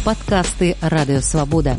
Падкасты Радыёвабода.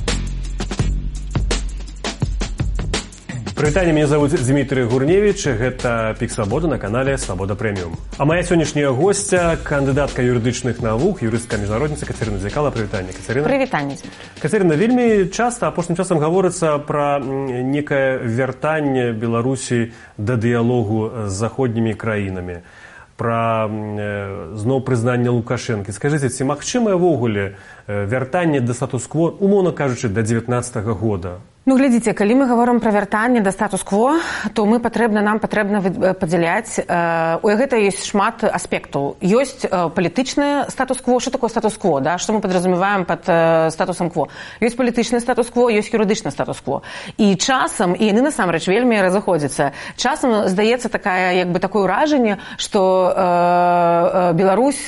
Прывітанне, мяне зовут Дмітрый Гурневіч, гэта Пік Свабода на канале Свабода Прэміум. А моя сённяшняя гостя, кандыдатка юрыдычных навук, юрыстка-міжнародніца Кацярына Дзякала. Прывітанне, Кацярына. Прывітанне. Кацярына, вельмі часта апошнім часам гаворыцца пра некае вяртанне Беларусі да дыялогу з заходнімі краінамі, пра зноў прызнанне Лукашэнкі. Скажыце, ці магчымае ўвогуле вяртанне да статус-кво, умоўна кажучы, да 19-го года? Ну, глядзіце, калі мы гаворым пра вяртанне да статус-кво, то нам патрэбна падзяляць, у гэта ёсць шмат аспектаў. Ёсць палітычны статус-кво. Што такое статус-кво, да? Што мы падразумеваем пад статусам кво? Ёсць палітычны статус-кво, ёсць юрыдычны статус-кво. І часам, і яны насамрэч вельмі разыходзяцца, часам здаецца такое ўражанне, што Беларусь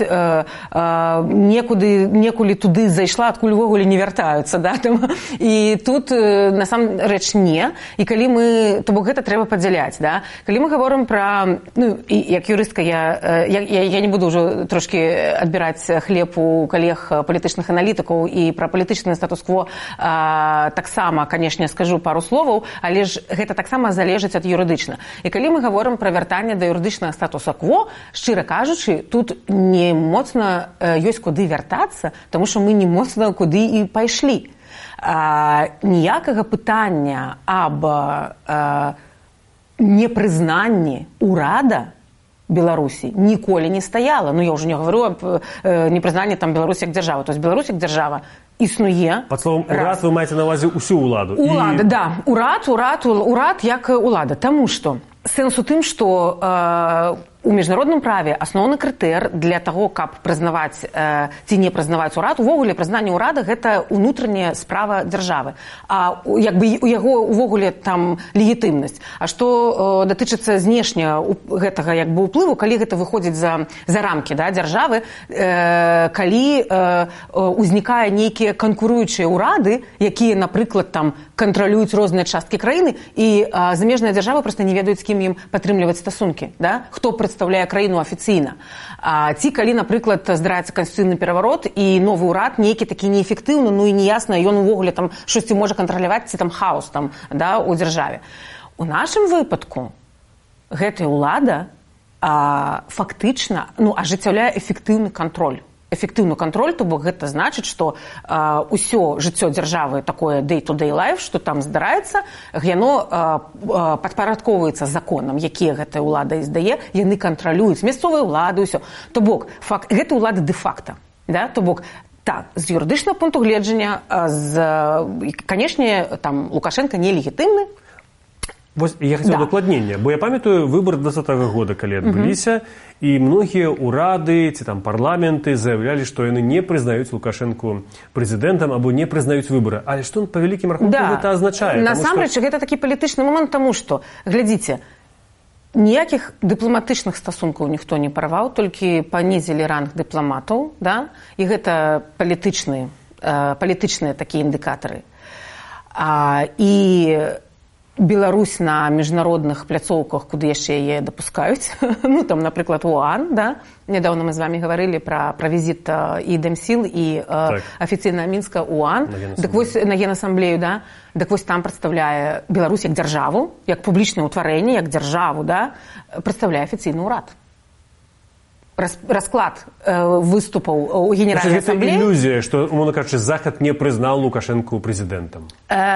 некуды туды зайшла, адкуль увогуле не вяртаюцца, да? І тут насамрэч не, і калі мы, то бок гэта трэба падзяляць, да? Калі мы гаворым пра, ну, і як юрыстка я не буду ўжо трошкі адбіраць хлеб у калег палітычных аналітыкаў, і пра палітычны статус-кво таксама, канешне, скажу пару словаў, але ж гэта таксама залежыць ад юрыдычна. І калі мы гаворым пра вяртанне да юрыдычнага статуса-кво, шчыра кажучы, тут не моцна ёсць куды вяртацца, таму што мы не моцна куды і пайшлі. Ніякага пытання аб непрызнанні ўрада Беларусі ніколі не стаяла. Ну, я ўжо не гавару аб непрызнанні там Беларусі як дзяржавы. То есть Беларусь як дзяржава існуе. Пад словом урад вы маеце на ўвазе ўсю ўладу. Улада, да. Урад як ўлада. Таму што сэнс у тым, што у міжнародным праве асноўны крытэр для таго, каб прызнаваць ці не прызнаваць урад, увогуле прызнанне ўрада гэта ўнутраняя справа дзяржавы. А у яго увогуле там легітымнасць. А што датычыцца знешне гэтага ўплыву, калі гэта выходзіць за рамкі, да, дзяржавы, калі узнікае нейкія канкуруючыя ўрады, якія, напрыклад, там кантралююць розныя часткі краіны, і замежныя дзяржавы проста не ведаюць, з кім ім падтрымліваць стасункі, да? Хто прадстаўляе краіну афіцыйна. Ці калі, напрыклад, здараецца канстытуцыйны пераварот і новы ўрад нейкі такі неэфектыўны, ну і неясна, ён увогуле там штосьці можа кантраляваць, ці там хаос там, да, у дзяржаве. У нашым выпадку гэтая ўлада фактычна ажыццяўляе эфектыўны кантроль. Эфектыўны кантроль, то бок гэта значыць, што ўсё жыццё дзяржавы такое day-to-day life, што там здараецца, яно падпарадкоўваецца законам, якія гэтая ўлада здае, яны кантралююць мясцовыя ўлады, ўсё. То бок гэта ўлада дэ-факта, да? То бок так, з юрыдычнага пункту гледжання, канешне, там Лукашенко нелегітымны. Вось я хацеў дакладнення, бо я памятаю выбары 20-го года, калі адбыліся, і многія ўрады ці там парламенты заявлялі, што яны не прызнаюць Лукашэнку прэзідэнтам або не прызнаюць выбары. Але што па вялікім рахунку гэта азначае? Насамрэч, гэта такі палітычны момант, таму што, глядзіце, ніякіх дыпламатычных стасункаў ніхто не парваў, толькі панізілі ранг дыпламатаў, да? І гэта палітычныя такія індыкатары. І Беларусь на міжнародных пляцоўках, куды яшчэ яе дапускаюць, ну, там, напрыклад, ОАН, да? Нядаўна мы з вамі гаварылі пра візіт і Дэмсіл, і афіцыйна Мінска ОАН, на Генасамблею, да? Дык вось там прадстаўляе Беларусь як дзяржаву, як публічнае ўтварэнне, як дзяржаву, да? Прадстаўляе афіцыйны ўрад. Расклад выступаў у Генеральнай асамблеі. Гэта ілюзія, што, умоўна кажучы, Захад не прызнаў Лукашэнку прэзідэнтам.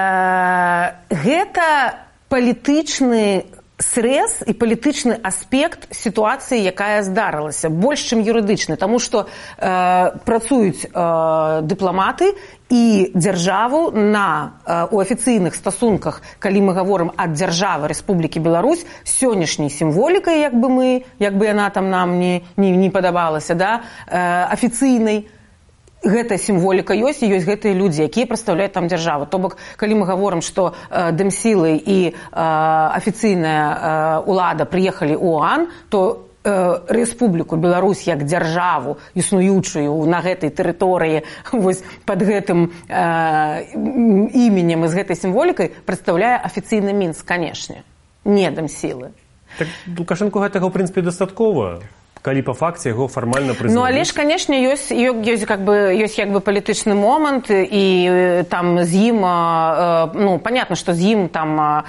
Гэта палітычны срэз і палітычны аспект сітуацыі, якая здарылася, больш, чым юрыдычны, таму што працуюць дыпламаты і дзяржаву у афіцыйных стасунках, калі мы гаворым ад дзяржавы Рэспублікі Беларусь, сённяшняй сімволікай, як бы яна там нам не падабалася, да, афіцыйнай, гэтая сімволіка ёсць, і ёсць гэтыя людзі, якія прадстаўляюць там дзяржаву. То бок, калі мы гаворым, што Дэмсілы і афіцыйная ўлада прыехалі ў ОАН, то Рэспубліку Беларусь як дзяржаву, існуючую на гэтай тэрыторыі, вось пад гэтым іменем і з гэтай сімволікай прадстаўляе афіцыйны Мінск, канешне, не Дэмсілы. Так Лукашэнку гэтага, ў прынцыпе, дастаткова? калі па факце яго фармальна прызнаюць. Ну, але ж, канешне, ёсць як бы палітычны момант, і там з ім, ну, понятно, што з ім там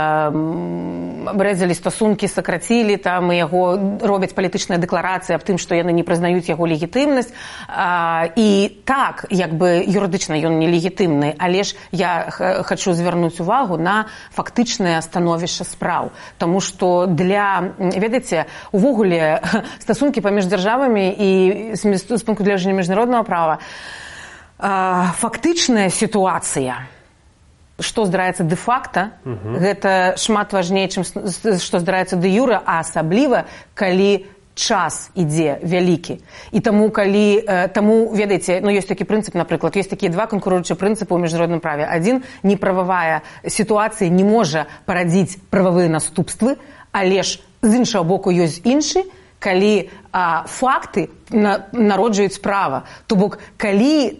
абрэзалі стасункі, сакрацілі, там, і яго робяць палітычныя дэкларацыі аб тым, што яны не прызнаюць яго легітымнасць. І так, як бы юрыдычна ён не легітымны, але ж я хочу звярнуць увагу на фактычнае становішча спраў. Таму што ведаеце, увогуле стасункі паміж дзяржавамі і з пункту гледжання міжнароднага права фактычная сітуацыя, што здараецца дэ-факта, гэта шмат важней, чым што здараецца дэ-юрэ, а асабліва, калі час ідзе вялікі. І таму, ведаеце, ну, ёсць такі прынцып, напрыклад, ёсць такія два канкуруючыя прынцыпы ў міжнародным праве. Адзін, неправавая сітуацыя не можа парадзіць прававыя наступствы, але ж з іншага боку ёсць іншы, калі факты народжуюць права. То бок, калі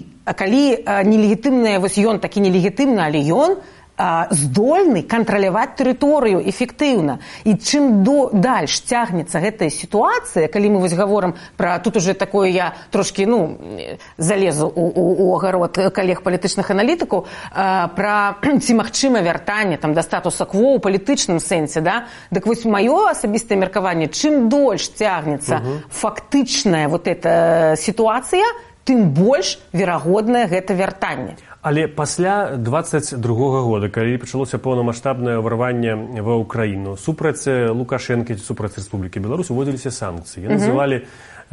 нелегітымны, вось ён такі нелегітымны, але ён здольны кантраляваць тэрыторыю эфектыўна. І чым дальш цягнецца гэтая сітуацыя, калі мы вось гаворым пра, тут уже такое я трошкі, ну, залезу у агарод калег палітычных аналітыкаў, пра ці магчыма вяртанне там да статуса кво ў палітычным сэнсе, да? Дык вось маё асабістае меркаванне, чым дольш цягнецца фактычная вот эта сітуацыя, тым больш верагоднае гэта вяртанне. Але пасля 22-го года, калі пачалося поўнамаштабнае ўварванне ва ўкраіну, супраць Лукашэнкі, супраць Рэспублікі Беларусь уводзіліся санкцыі. Называлі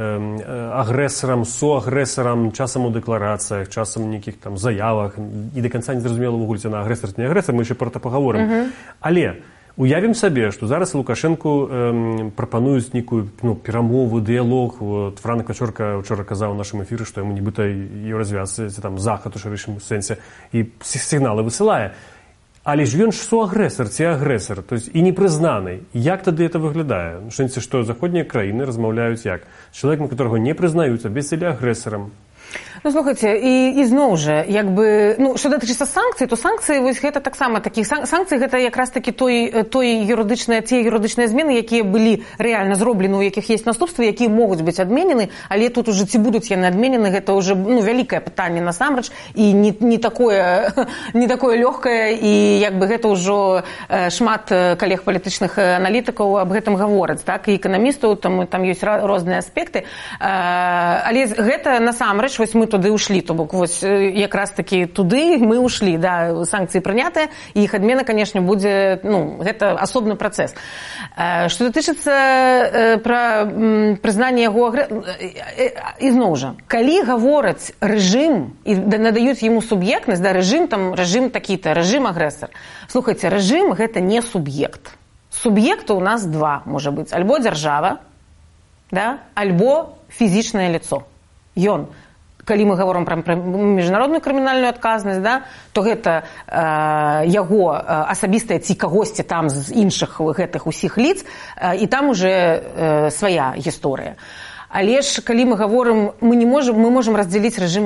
агрэсарам, суагрэсарам, часам у дэкларацыях, часам у нейкіх там заявах, і да канца не зразумела ўвогуле, ці на агрэсар, ці не агрэсар, мы яшчэ пра гэта пагаворым. Але уявім сабе, што зараз Лукашэнку прапануюць нейкую, ну, перамову, дыялог. Вот Франк Вячорка вчора казаў у нашым эфіры, што яму нібыта еўразвяз, ці там захад у шырэйшым сэнсе, і сігналы высылае. Але ж ён ж суагрэсар ці агрэсар, то есть і непрызнаны. Як тады это выглядае? В сэнсе, што заходнія краіны размаўляюць як? З чалавекам, которого не прызнаюць, абвесцілі агрэсарам. Ну, слухайце, і зноў жа, як бы, ну, што датычыцца санкцый, то санкцыі, вось гэта таксама такіх санкцый, гэта якраз такі тыя юрыдычныя змены, якія былі рэальна зроблены, у якіх ёсць наступствы, якія могуць быць адменены, але тут уже ці будуць яны адменены, гэта уже, ну, вялікае пытанне насамрэч, і не такое лёгкае, і як бы гэта ўжо шмат калег палітычных аналітыкаў аб гэтым гавораць, так, і эканамістаў, там ёсць розныя аспекты, але гэта насамрэч, вось мы туды ўшлі, то бок вось якраз такі туды мы ўшлі, да, санкцыі прынятыя, і іх адмена, канешне, будзе, ну, гэта асобны працэс. Што датычыцца пра прызнанне яго ізноў жа, калі гавораць рэжым і надаюць яму суб'ектнасць, да, рэжым такі-то, рэжым агрэсар. Слухайце, рэжым гэта не суб'ект. Суб'екта у нас два, можа быць, альбо дзяржава, да, альбо фізічнае лицо. Ён, калі мы гаворым пра міжнародную крымінальную адказнасць, да, то гэта яго асабістая ці кагосьці там з іншых гэтых усіх лиц, і там уже свая гісторыя. Але ж, калі мы гаворым, мы можам раздзяліць рэжым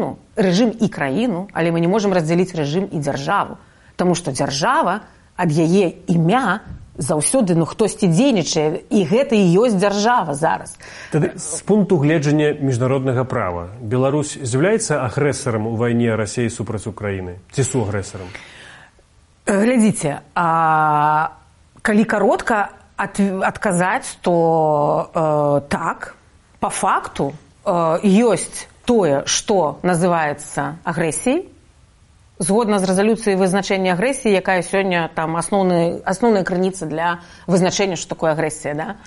і краіну, але мы не можам раздзяліць рэжым і дзяржаву. Таму што дзяржава, ад яе імя, заўсёды, ну, хтосьці дзейнічае, і гэта і ёсць дзяржава зараз. Тады, з пункту гледжання міжнароднага права, Беларусь з'яўляецца агрэсарам у вайне Расіі супраць Украіны? Ці суагрэсарам? Глядзіце, калі каротка адказаць, то так, па факту ёсць тое, што называецца агрэсіяй, згодна з рэзалюцыяй вызначэння агрэсіі, якая сёння там асноўная крыніца для вызначэння, што такое агрэсія, да?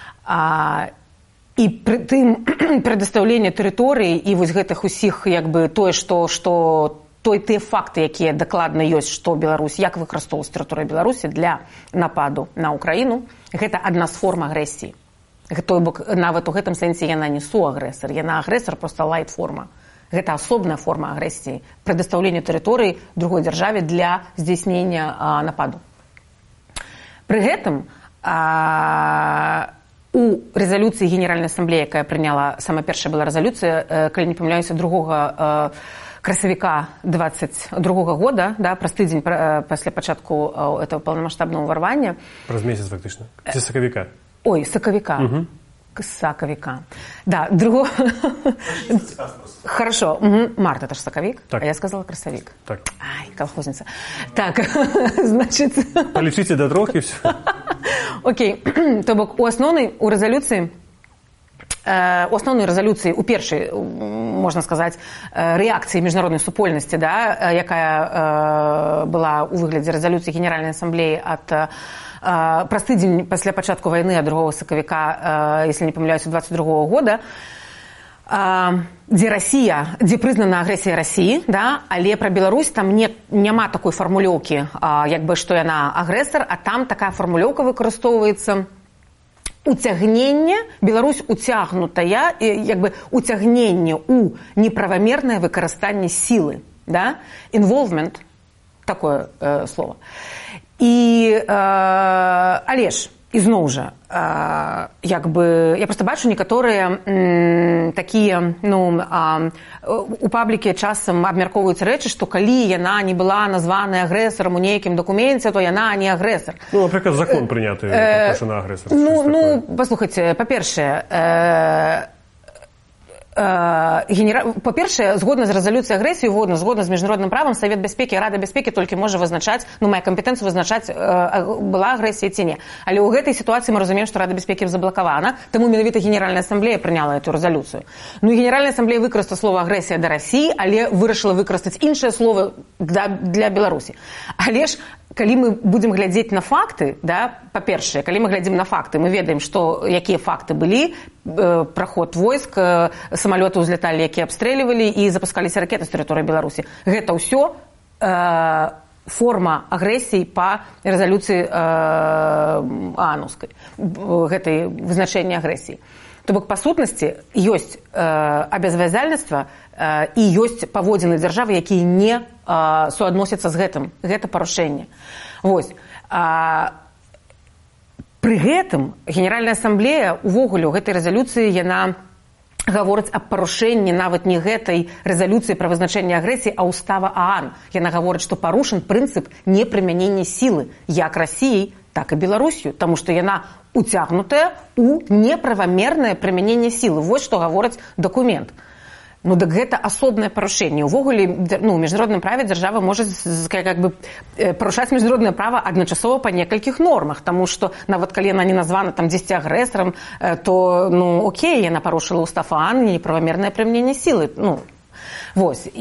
І пры тым прадастаўленне тэрыторыі і вось гэтых усіх, як бы, тое, тыя факты, якія дакладна ёсць, што Беларусь, як выкарыстоўваць тэрыторыю Беларусі для нападу на Украіну, гэта адна з форм агрэсіі. Той бок, нават у гэтым сэнсе яна не суагрэсар, яна агрэсар, проста лайт-форма. Гэта асобная форма агрэсіі, прадастаўлення тэрыторыі другой дзяржаве для здзяйснення нападу. Пры гэтым у рэзалюцыі Генеральнай асамблеі, якая прыняла, сама першая была рэзалюцыя, калі не памыляюся, 2 красавіка 22-го года, да, праз тыдзень пасля пачатку этого паўнамаштабнага ўварвання. Праз месяц, фактычна. Ці сакавіка? Ой, сакавіка. Сакавіка. Да, Хорошо. Март, это же сакавик, так. А я сказала красавик. Так. Ай, колхозница. Так, значит... Полічыце да 3 і все. Окей. То бок, у основной резолюции, у першай, можна сказаць, рэакцыі міжнароднай супольнасці, да, якая была у выглядзе резолюції Генеральнай Ассамблеі ад праз тыдзень пасля пачатку вайны ад 2 сакавіка, если не памыляюся, 22 года, дзе прызнана агрэсія Расіі, да, але пра Беларусь там няма такой фармулёўкі, як бы, што яна агрэсар, а там такая фармулёўка выкарыстоўваецца уцягненне, Беларусь уцягнутая, як бы уцягненне у неправамернае выкарыстанне сілы, да, involvement, такое слово. Але ж, ізноў жа, як бы, я просто бачу некаторыя такія, у паблікі часам абмяркоўваюць рэчы, што калі яна не была названая агрэсарам у нейкім дакуменце, то яна не агрэсар. Ну, напрыклад, закон прыняты, што на агрэсар. Паслухайце, па-першае, па-першае, згодна з рэзалюцыяй агрэсіі, згодна з міжнародным правам, Савет бяспекі і Рада бяспекі толькі можа вызначаць, мае кампетэнцыю вызначаць, была агрэсія ці не. Але ў гэтай сітуацыі мы разумеем, што Рада бяспекі заблакавана, таму менавіта Генеральная Ассамблея прыняла эту рэзалюцыю. Ну і Генеральная Ассамблея выкарыстала слова агрэсія да Расіі, але вырашыла выкарыстаць іншае слово для Беларусі. Але ж калі мы будзем глядзець на факты, да, па-першае, калі мы глядзім на факты, мы ведаем, якія факты былі, праход войск, самалёты ўзляталі, якія абстрэльвалі і запускаліся ракеты з тэрыторыі Беларусі. Гэта ўсё форма агрэсіі па рэзалюцыі ААНаўскай, гэтай вызначэння агрэсіі. То бок, па сутнасці, ёсць абавязальніцтва і ёсць паводзіны дзяржавы, якія не суадносяцца з гэтым. Гэта парушэнне. Вось. Пры гэтым Генеральная Ассамблея увогуле ў гэтай рэзалюцыі яна гаворыць аб парушэнні нават не гэтай рэзалюцыі пра вызначэнне агрэсіі, а устава ААН. Яна гаворыць, што парушан прынцып непрымянення сілы як Расіяй, так і Беларусью, таму што яна уцягнутая у неправамернае прымяненне сілы. Вось што гаворыць дакумент. Ну, так гэта асобнае парушэнне. Увогуле, у міжнародным праве дзяржава можа парушаць міжнароднае права адначасова па некалькіх нормах, таму што нават калі яна не названа там 10 агрэсарам, то, окей, яна парушыла устав ААН і неправамернае прымяненне сілы. Вось.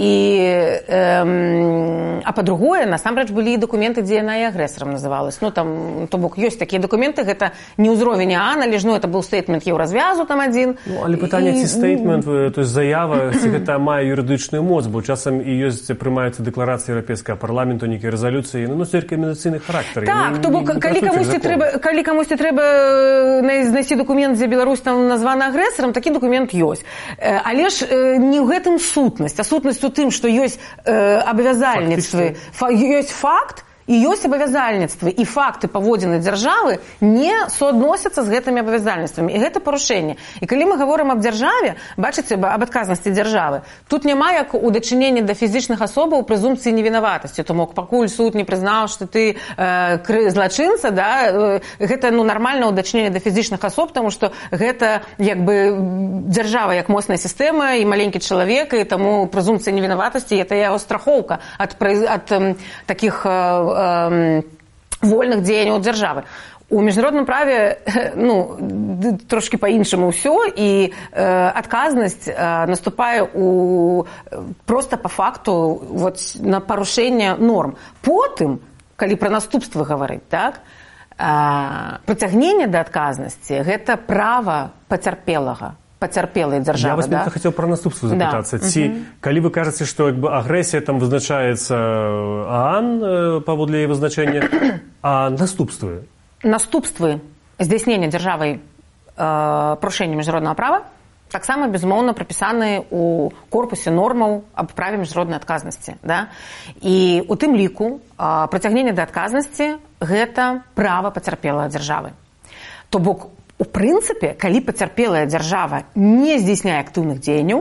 А па-другое, насамрэч былі і дакументы, дзе яна і агрэсарам называлась. То бок, ёсць такія дакументы, гэта не ўзровень ААН, але ж, это быў стейтмент Еўразвязу там адзін. Але пытанне, ці стейтмент, то есть заява, ці гэта мае юрыдычную моц, бо часам і ёсць, прымаюцца дэкларацыі Еўрапейскага парламенту, нейкія рэзалюцыі, носяць рэкамендацыйны характар. Так, то бок, калі камусьці трэба знайсці дакумент, дзе Беларусь там названа агрэсарам, такі дакумент ёсць. Але ж не ў гэтым сутнасць, а сутнасць у тым, што ёсць абавязальніцтвы, ёсць факт, і ёсць абавязальніцтвы, і факты паводзіны дзяржавы не суадносяцца з гэтымі абавязальніцтвамі. І гэта парушэнне. І калі мы гаворым аб дзяржаве, бачыце, аб адказнасці дзяржавы, тут няма як у дачыненні да фізічных асобаў прэзумпцыі невінаватасці. То мог, пакуль суд не прызнаў, што ты злачынца, да, гэта нармальна ў дачыненні да фізічных асоб, таму што гэта як бы дзяржава як моцная сістэма і маленькі чалавек, і таму прэзумпцыя невінаватасці – гэта яго страхоўка ад такіх вольных дзеянняў дзяржавы. У міжнародным праве трошки па-іншаму ўсё, і адказнасць наступае проста па факту на парушэнне норм. Потым, калі пра наступствы гаварыць, так, прыцягненне да адказнасці – гэта права пацярпелай дзяржавы. Я вас не хацеў пра наступствы запытацца. Ці, калі вы кажаце, што агрэсія там вызначаецца ААН паводле яе вызначэння, а наступствы? Наступствы здзяйснення дзяржавай парушэння міжнароднага права таксама, безумоўна, прапісаны ў корпусе нормаў аб праве міжнароднай адказнасці. Да? І у тым ліку прыцягненне да адказнасці – гэта права пацярпелай дзяржавы. То бок, у прынцыпе, калі пацярпелая дзяржава не здзяйсняе актыўных дзеянняў,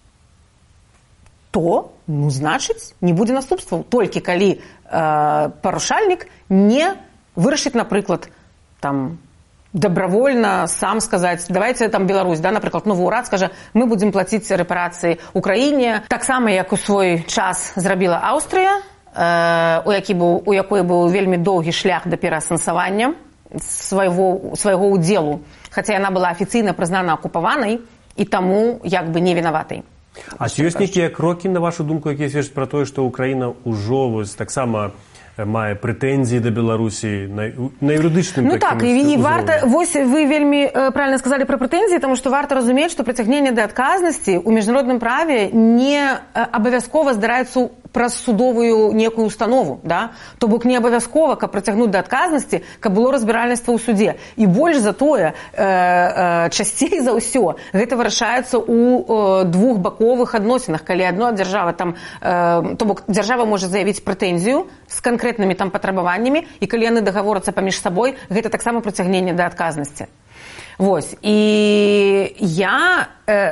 то, значыць, не будзе наступстваў. Толькі калі парушальнік не вырашыць, напрыклад, там, добровольно сам сказаць, давайте там Беларусь, да, напрыклад, новы ўрад скажа, мы будзем плаціць рэпарацыі Украіне, таксама як у свой час зрабіла Аўстрыя, у якой быў вельмі доўгі шлях да пераасэнсавання свайго ўдзелу, хаця яна была афіцыйна прызнана акупаванай і таму як бы не вінаватай. А ці ёсць нейкія крокі, на вашу думку, якія сведчаць пра тое, што Украіна ўжо таксама мае прэтэнзіі да Беларусі на юрыдычным такім так, і варта, вось вы вельмі правильно сказалі пра прэтэнзіі, таму што варта разумець, што прыцягненне да адказнасці ў міжнародным праве не абавязкова здараецца праз судовую некую установу, да? То бок не абавязкова, каб прыцягнуць да адказнасці, каб было разбіральніцтва ў суде. І больш за тое, часцей за ўсё, гэта вырашаецца ў двухбаковых адносінах, калі адна дзяржава там, то бок дзяржава можа заявіць прэтэнзію з канкрэтнымі там патрабаваннямі, і калі яны дагаворацца паміж сабой, гэта таксама прыцягненне да адказнасці. Вось. І я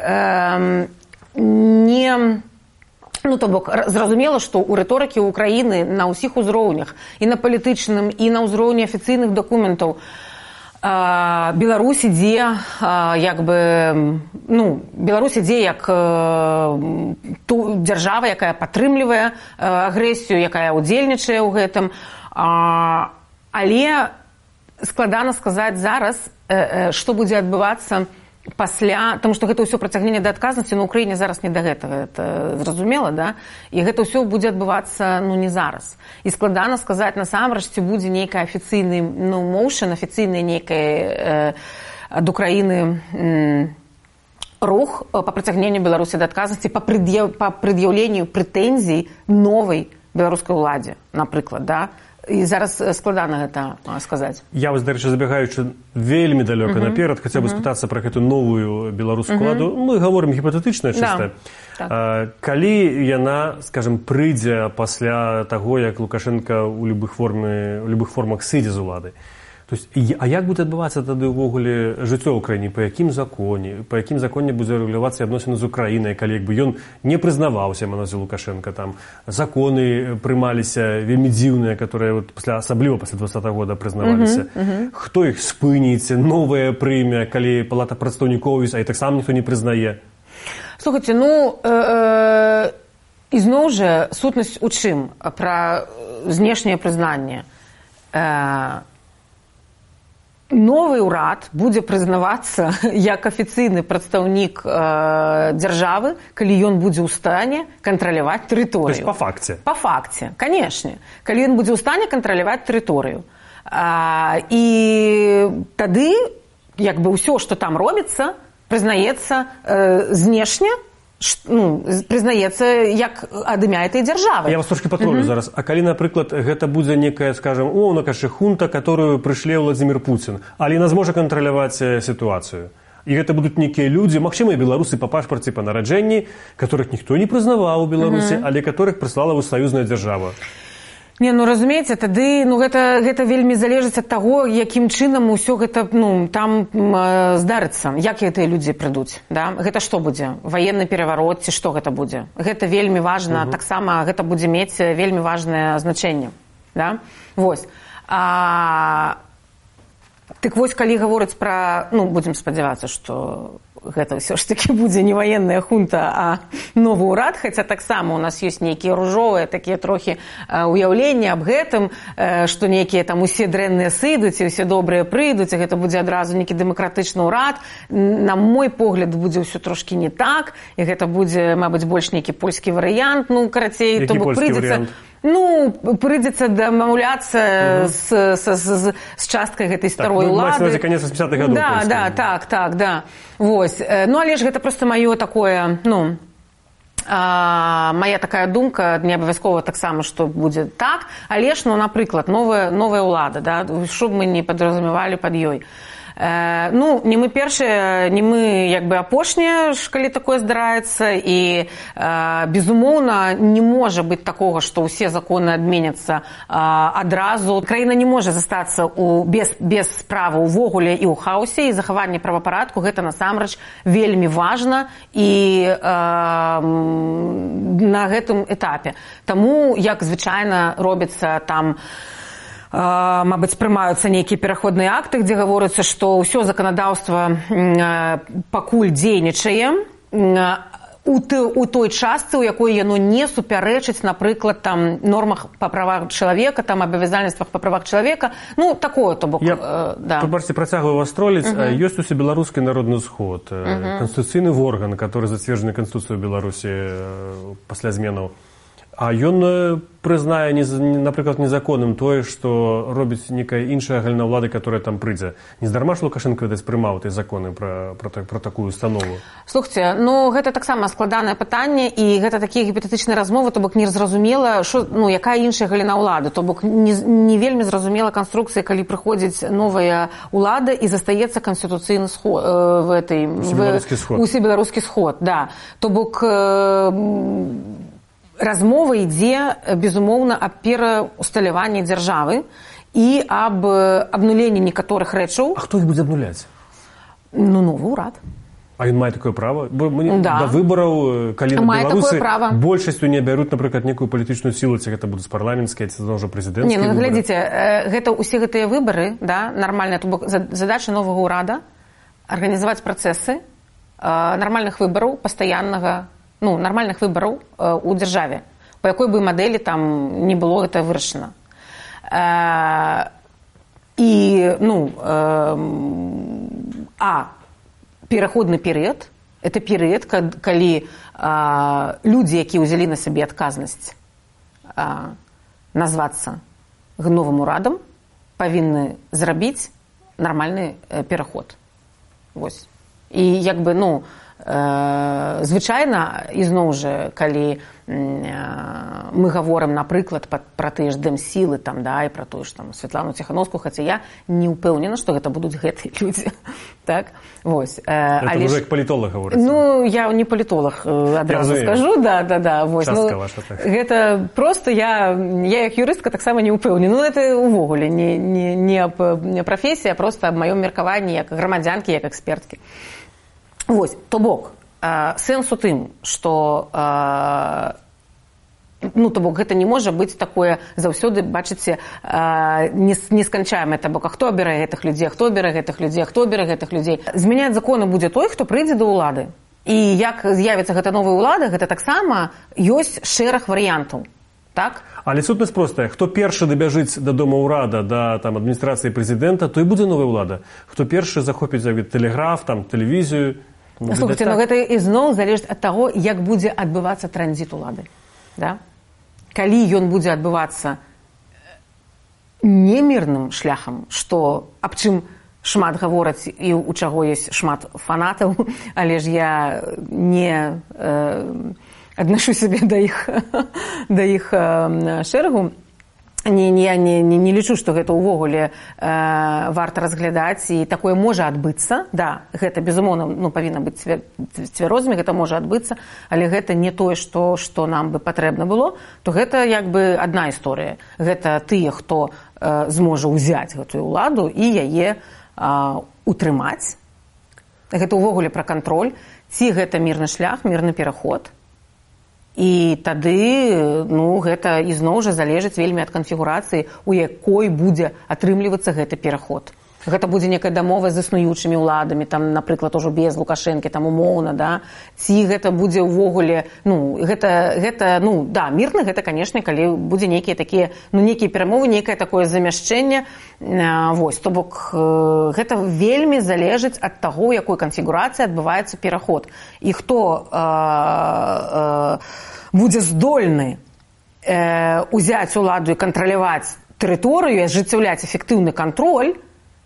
то бок, зразумела, што ў рыторыкі Украіны на ўсіх узроўнях, і на палітычным, і на ўзроўні афіцыйных дакументаў, Беларусь ідзе як дзяржава, якая падтрымлівае агрэсію, якая ўдзельнічае ў гэтым. Але складана сказаць зараз, што будзе адбывацца пасля, тому што гэта ўсё прыцягненне да адказнасці на Ўкраіне зараз не да гэтага, это зразумела, да? І гэта ўсё будзе адбывацца, не зараз. І складана сказаць насамрэч, ці будзе нейкі афіцыйны, моушн, афіцыйны нейкі ад Украіны рух па прыцягненню Беларусі да адказнасці, па прад'яўленню прэтэнзій новай беларускай уладзе, напрыклад, да? І зараз складана гэта сказаць. Я вас, дарэчы, забягаючы вельмі далёка наперад, хаця бы спытацца пра гэту новую беларускую уладу. Мы гаворым гіпатэтычна чыста. Калі яна, скажем, прыйдзе пасля таго, як Лукашенка ў любых формах сыдзе з улады. То есть, а як будзе адбывацца тады ўвогуле жыццё ў краіне, па якім законе будзе рэгулявацца адносіны з Украінай, калі як бы ён не прызнаваўся, Маназі Лукашенка, там законы прымаліся вельмі дзіўныя, которые асабліва пасля 20-го года прызнаваліся. Хто іх спыніць, новае прыме, калі палата прадстаўнікоў, а і таксама ніхто не прызнае? Слухайце, ізноў жа сутнасць у чым? Пра знешняе прызнанне. Новы ўрад будзе прызнавацца як афіцыйны прадстаўнік дзяржавы, калі ён будзе ў стане кантраляваць тэрыторыю. То есть па факце? Па факце, канешне. Калі ён будзе ў стане кантраляваць тэрыторыю. І тады як бы ўсё, што там робіцца, прызнаецца знешне, прызнаецца як ад імя этой дзяржавы. Я вас трошки патролю зараз. А калі, напрыклад, гэта будзе некая, скажем, хунта, которую прышле Владимир Путин, але яна зможа кантраляваць сітуацыю. І гэта будуць нейкія людзі, магчыма, і беларусы па пашпарце, па нараджэнні, которых ніхто не прызнаваў у Беларусі, але которых прыслала саюзная дзяржава. Не, разумееце, тады гэта вельмі залежыць ад таго, якім чынам усё гэта там здарыцца, як гэтыя людзі прыйдуць, да? Гэта што будзе? Ваенны пераварот ці што гэта будзе? Гэта вельмі важна, таксама гэта будзе мець вельмі важнае значэнне, да? Вось. Так вось, калі гаворыць пра, будзем спадзявацца, што гэта ўсё ж такі будзе не ваенная хунта, а новы ўрад, хаця таксама у нас ёсць нейкія ружовыя такія трохі уяўленні аб гэтым, што нейкія там усе дрэнныя сыдуць і ўсе добрыя прыйдуць, і гэта будзе адразу нейкі дэмакратычны ўрад. На мой погляд, будзе ўсё трошкі не так, і гэта будзе, мабыць, больш нейкі польскі варыянт, карацей, то бок прыйдзецца... прыйдзецца дамаўляцца з часткай гэтай старой улады. Так, канец 80-х гадоў. Да. Вось. Але ж гэта проста маё такое, моя такая думка, не абавязкова таксама, што будзе так, але ж, напрыклад, новая ўлада, да, што б мы не падразумявалі пад ёй. Не мы першыя, не мы як бы апошнія, калі такое здараецца, і безумоўна не можа быць такога, што ўсе законы адменяцца адразу. Краіна не можа застацца без справы ўвогуле і ў хаосе, і захаванне правапарадку гэта насамрэч вельмі важна і на гэтым этапе. Таму, як звычайна робіцца там мабыць, прымаюцца нейкія пераходныя акты, дзе гаворыцца, што ўсё заканадаўства пакуль дзейнічае у той частцы, у якой яно не супярэчыць, напрыклад, там, нормах па правах чалавека, там, абавязальніцтвах па правах чалавека. Ну, такое, то бок, да. Побачце, працягваю вас троліць. Ёсць Усебеларускі народны сход, канстытуцыйны орган, который зацверджаны Канстытуцыяй Беларусі пасля зменаў. А ён прызнае, напрыклад, незаконным тое, што робіць некая іншая галіна ўлады, которая там прыйдзе. Нездарма ж Лукашенко прымаў тыя законы пра такую установу? Слухайце, ну гэта таксама складанае пытанне, і гэта такія гіпотетычныя размовы, то бок не зразумела, якая іншая галіна ўлады, то бок не вельмі зразумела канструкцыя, калі прыходзіць новая ўлада і застаецца канстытуцыйны сход, усебеларускі сход, да. То бок размова ідзе, безумоўна, аб пераўсталяванні дзяржавы і аб абнуленні некаторых рэчаў. А хто іх будзе абнуляць? Ну, новы ўрад. А ён мае такое права? Да выбараў, калі беларусы большасцю не абяруць, напрыклад, некую палітычную сілу, ці гэта будуць парламенцкія, ці ўжо прэзідэнцкія выбары? Не, ну, глядзіце, усе гэтыя выбары, да, нармальныя, то бок задача новага ўрада арганізаваць працэсы нармальных выбараў, пастаяннага, нармальных выбараў у дзяржаве, па якой бы мадэлі там не было гэта вырашана. І, пераходны перыяд – это перыяд, калі людзі, якія ўзялі на сабе адказнасць назвацца новым урадам, павінны зрабіць нармальны пераход. Вось. І як бы, звычайна, ізноў жа, калі мы гаворым, напрыклад, пра тыя ж дэмсілы, там, да, і пра тую ж там Святлану Ціхановскую, хаця я не ўпэўнена, што гэта будуць гэтыя людзі. Так? Вось. Это ўжо як палітолог гаворыцца. Ну, я не палітолог, адразу скажу, да. Вось. Частка ваша, так. Гэта проста я як юрыстка таксама не ўпэўнена. Ну, гэта ўвогуле не аб прафесіі, а проста аб маём меркаванні як грамадзянкі, як эксперткі. Вось, то бок, сэнс у тым, што, то бок, гэта не можа быць такое заўсёды, бачыце, несканчаемае, то бок, а хто абірае гэтых людзей, хто абірае гэтых людзей, хто абірае гэтых людзей. Змяняць законы будзе той, хто прыйдзе да ўлады. І як з'явіцца гэта новая ўлада, гэта таксама ёсць шэраг варыянтаў. Так? Але сутнасць простая. Хто першы дабяжыць да дома ўрада, да адміністрацыі прэзідэнта, той будзе новая ўлада. Хто першы захопіць тэлеграф, тэлевізію. Слухайце, но гэта ізноў залежыць ад таго, як будзе адбывацца транзіт улады. Да? Калі ён будзе адбывацца немірным шляхам, што аб чым шмат гавораць і у чаго ёсць шмат фанатаў, але ж я не аднашу сябе да іх шэрагу, не лічу, што гэта ўвогуле варта разглядаць, і такое можа адбыцца. Да, гэта, безумоўна, павінна быць цвярозымі, гэта можа адбыцца, але гэта не тое, што нам бы патрэбна было, то гэта як бы адна історыя. Гэта тыя, хто зможа ўзяць гэтую ўладу і яе утрымаць. Гэта ўвогуле пра кантроль. Ці гэта мірны шлях, мірны пераход. І тады, гэта ізноў жа залежыць вельмі ад канфігурацыі, у якой будзе атрымлівацца гэты пераход. Гэта будзе некая дамова з існуючымі ўладамі, там, напрыклад, ужо без Лукашэнкі, там, умоўна, да? Ці гэта будзе ўвогуле, мірна гэта, канешне, калі будзе нейкія такія, нейкія перамовы, нейкае такое замяшчэнне, вось, то бок, гэта вельмі залежыць ад таго, у якой канфігурацыі адбываецца пераход. І хто будзе здольны узяць уладу і кантраляваць тэрыторыю, ажыццяўляць эфектыўны кантроль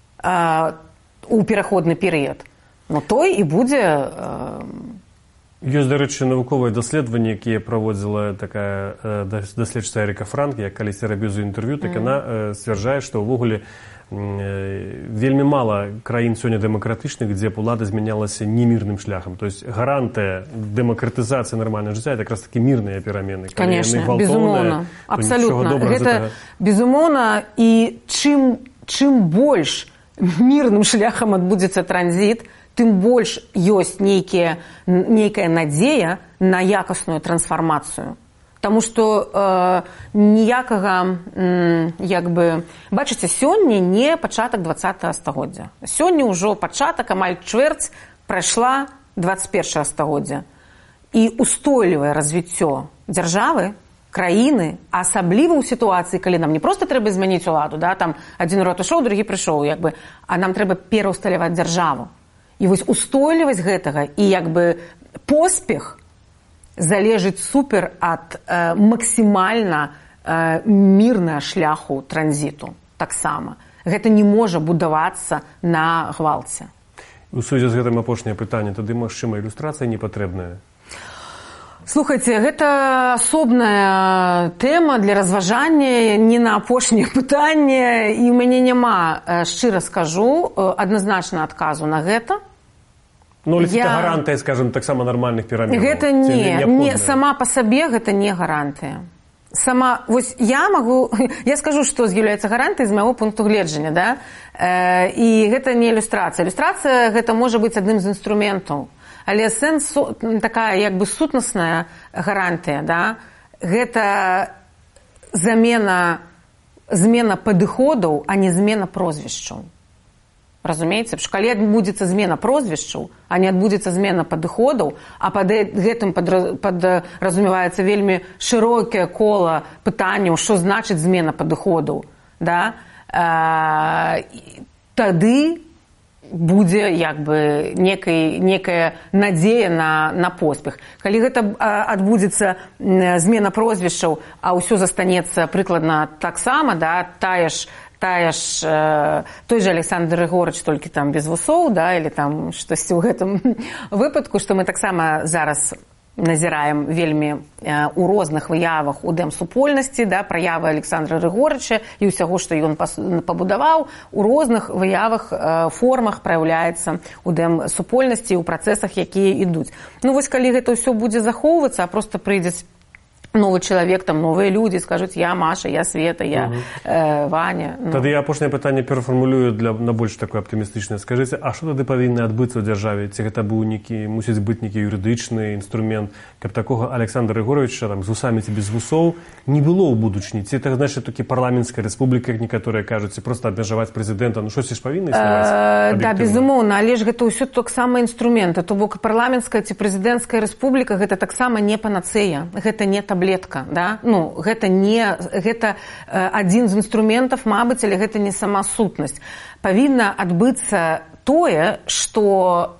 у пераходны перыяд, той і будзе... Ёсць, дарэчы, навуковыя даследаванні, якія праводзіла такая даследчыца Эріка Франк, я калісьці рабіў за інтэрв'ю, так яна сцвярджае, што ўвогуле вельмі мала краін сёння дэмакратычных, дзе б улада змянялася немірным шляхам. То есть гарантыя дэмакратызацыі нармальнага жыцця — это якраз такі мірныя перамены. Конечно, безумоўна, абсалютна. Гэта безумоўна, і чым больш мірным шляхам адбудзецца транзіт, тым больш ёсць нейкая надзея на якасную трансфармацыю. Таму што ніякага, бачыце, сёння не пачатак 20-го стагоддзя. Сёння ўжо пачатак, амаль чвэрць прайшла 21-го стагоддзя. І устойлівае развіццё дзяржавы, краіны, асабліва ў сітуацыі, калі нам не проста трэба змяніць уладу, да, там адзін род ішоў, другі прыйшоў, а нам трэба пераўсталяваць дзяржаву. І вось устойлівасць гэтага і поспех залежыць супер ад максімальна мірнага шляху транзіту таксама. Гэта не можа будавацца на гвалце. У сувязі з гэтым апошняе пытанне, тады, магчыма, ілюстрацыя не патрэбная? Слухайце, гэта асобная тэма для разважання, не на апошняе пытанне, і ў мяне няма, шчыра скажу, адназначна адказу на гэта. Ну, але гэта гарантыя, скажем, таксама нармальных пераменаў. Гэта не, сама па сабе гэта не гарантыя. Вось я скажу, што з'яўляецца гарантыяй з майго пункту гледжання, да? І гэта не ілюстрацыя. Ілюстрацыя гэта можа быць адным з інструментаў. Але сэнс такая сутнасная гарантыя, да? Гэта змена падыходаў, а не змена прозвішчаў. Разумееце? Калі адбудзецца змена прозвішчаў, а не адбудзецца змена падыходаў, а пад гэтым падразумяваецца вельмі шырокае кола пытанняў, што значыць змена падыходаў, да? Тады будзе некая надзея на поспех. Калі гэта адбудзецца змена прозвішчаў, а ўсё застанецца прыкладна таксама, да, той же Александр Рыгорыч, толькі там без вусоў, да, или там штосьці ў гэтым выпадку, што мы таксама зараз назіраем вельмі у розных выявах у дэмсупольнасці, да, праявы Александра Рыгорыча і ўсяго, што ён пабудаваў, у розных выявах, формах праяўляецца у дэмсупольнасці, у працэсах, якія ідуць. Ну вось калі гэта ўсё будзе захоўвацца, а проста прыйдзе новый чалавек, там новыя людзі скажуць: я Маша, я Света, я Ваня. Тады я апошняе пытанне перафармулюю на больш такое аптымістычнае. Скажыце, а што тады павінна адбыцца ў дзяржаве? Ці гэта мусіць быць нейкі юрыдычны інструмент, каб такога Александра Рыгоровича там з вусамі ці без вусоў не было ў будучыні? Ці это значыць такі парламенцкая рэспубліка, як некаторыя кажуць, ці проста абмежаваць прэзідэнта? Ну штосьці ж павінна існаваць? Да, безумоўна, але ж гэта ўсё таксама інструменты. То бок парламенцкая ці прэзідэнцкая рэспубліка гэта таксама не панацэя, гэта не таблетка, да? Ну, гэта адзін з інструментаў, мабыць, але гэта не сама сутнасць. Павінна адбыцца тое, што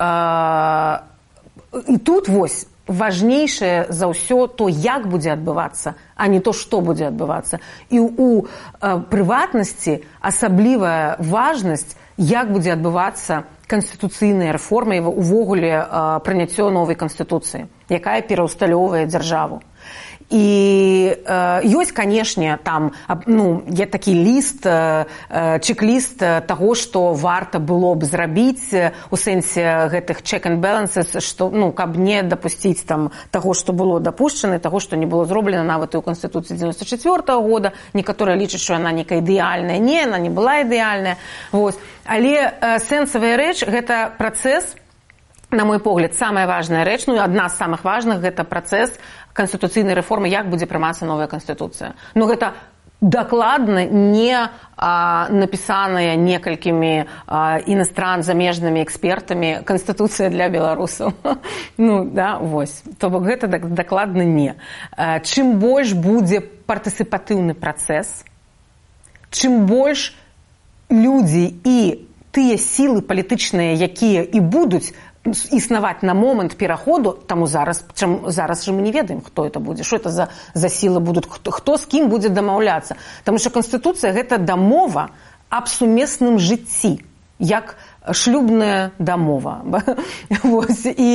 і тут вось важнейшае за ўсё то, як будзе адбывацца, а не то, што будзе адбывацца. І ў прыватнасці асаблівая важнасць, як будзе адбывацца канстытуцыйная рэформа і увогуле прыняццё новай канстытуцыі, якая пераўсталёўвае дзяржаву. І ёсць, канешне, там такі ліст, чек-ліст таго, што варта было б зрабіць у сэнсе гэтых check and balances, што, каб не дапусціць там таго, што было дапушчана, таго, што не было зроблена нават і ў Канстытуцыі 94-го года. Некаторыя лічаць, што яна некая ідэальная. Не, яна не была ідэальная. Вось. Але сэнсавая рэч – гэта працэс, на мой погляд, самая важная рэч, адна з самых важных – гэта працэс канстытуцыйнай рэформы, як будзе прымацца новая канстытуцыя. Но гэта дакладна не напісаная некалькімі замежнымі экспертамі канстытуцыя для беларусаў. Вось. То бок гэта дакладна не. Чым больш будзе партысіпатыўны працэс, чым больш людзі і тыя сілы палітычныя, якія і будуць існаваць на момант пераходу, таму зараз же мы не ведаем, хто это будзе, што это за сілы будуць, хто з кім будзе дамаўляцца. Таму што Канстытуцыя – гэта дамова аб сумесным жыцці, як шлюбная дамова. І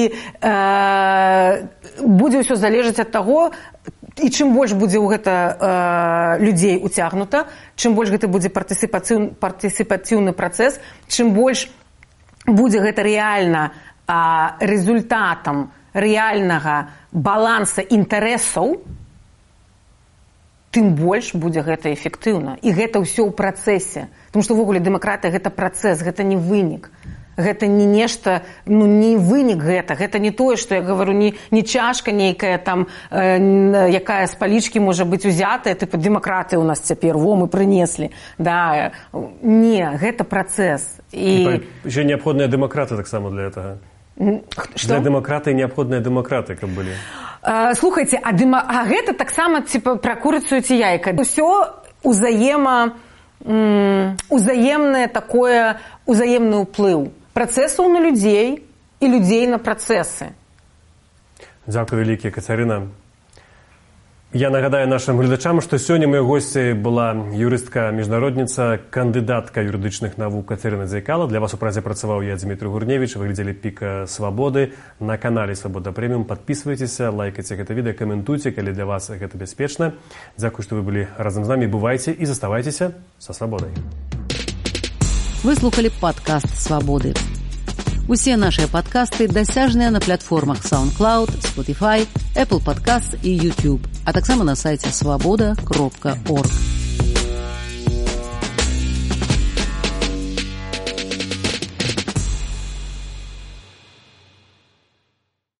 будзе ўсё залежаць ад таго, і чым больш будзе ў гэта людзей уцягнута, чым больш гэта будзе партысіпацыйны працэс, чым больш будзе гэта рэальна результатам рэальнага баланса інтарэсаў, тым больш будзе гэта эфектыўна. І гэта ўсё ў працэсе. Таму што ўвогуле дэмакратыя – гэта працэс, гэта не вынік. Гэта не нешта, не вынік гэта не тое, што я говорю, не чашка нейкая там, якая з палічкі можа быць узятая, тыпу дэмакратыя у нас цяпер, мы прынеслі. Да. Не, гэта працэс. І ще неабходныя дэмакраты таксама для гэтага. Для дэмакратыі неабходныя дэмакраты, каб былі. Слухайце, а гэта таксама пра курыцу ці яйка. Усё узаемнае такое, узаемны ўплыў працэсаў на людзей і людзей на працэсы. Дзякуй вялікі, Кацярына. Я нагадаю нашим глядачам, што сёння моёй госцяй была юрыстка-міжнародніца, кандыдатка юрыдычных навук Кацярына Дзайкала. Для вас у празе працаваў я, Дмітрий Гурневич. Вы глядзелі «Піка Свабоды» на канале «Свабода Прэміум». Падпісвайцеся, лайкайце гэта відэа, каментуйце, калі для вас гэта бяспечна. Дзякуй, што вы былі разам з намі. Бывайце і заставайцеся са свабодай. Вы слухали падкаст «Свабоды». Усе нашыя падкасты дасяжныя на платформах SoundCloud, Spotify, Apple Podcasts і YouTube, а таксама на сайце swaboda.org.